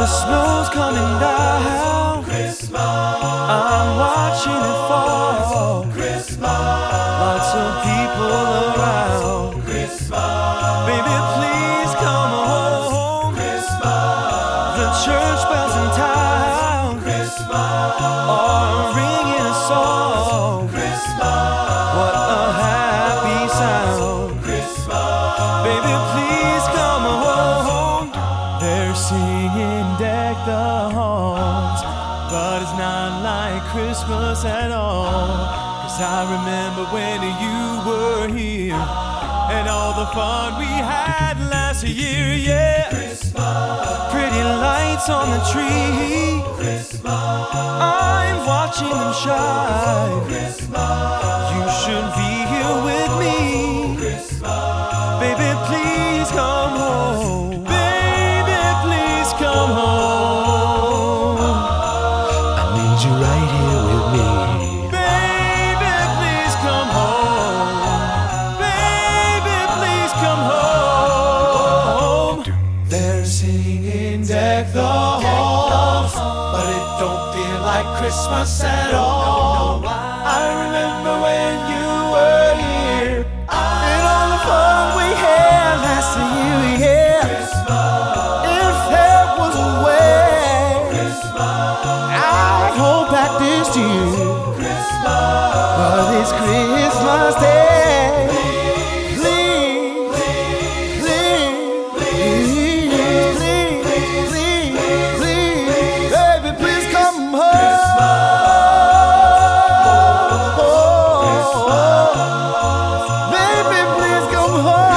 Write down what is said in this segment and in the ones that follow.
snow's coming down. I'm watching it fall. Lots of people around. Baby, please come home. The church bells in town are ringing a song. What a happy sound. Baby, please come home. They're singing Deck the Halls, but it's not like Christmas at all. 'Cause I remember when you were here and all the fun we had last year, yeah. Pretty lights on the tree, I'm watching them shine. You should be here with me. Baby, please come home. Baby, please come home. I need you right here with me. Baby, please come home. Baby, please come home. They're singing Deck the Halls, but it don't feel like Christmas at all. I remember when you were here and all the fun we had last year, yeah. If there was a way, I'd hold back this year, but it's Christmas Day. Please, baby, please come home. Baby, please come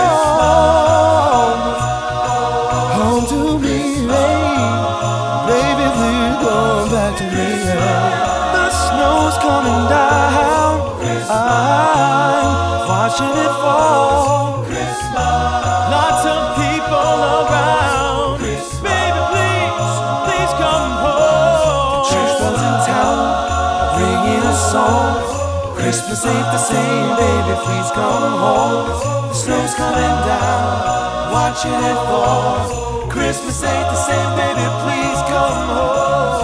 home. Home to me, baby, please come back to me. The snow's coming down, I'm watching it fall. Lots of people around. Baby, please come home. Church bells in town, ringing a song. Christmas ain't the same, baby, please come home. The snow's coming down, watching it fall. Christmas ain't the same, baby, please come home.